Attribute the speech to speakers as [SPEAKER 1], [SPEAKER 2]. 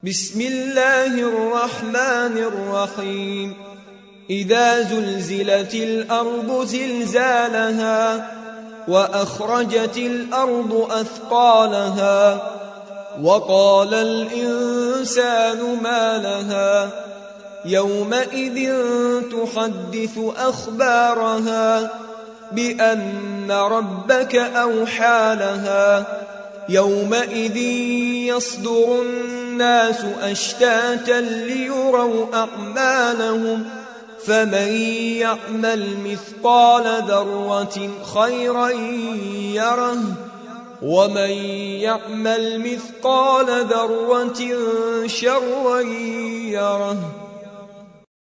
[SPEAKER 1] بسم الله الرحمن الرحيم إذا زلزلت الأرض زلزالها وأخرجت الأرض أثقالها وقال الإنسان ما لها يومئذ تحدث أخبارها بأن ربك أوحى لها يومئذ يصدر الناس أشتاتا ليروا أعمالهم فمن يعمل مثقال ذرة خيرا يره ومن يعمل مثقال ذرة شرا يره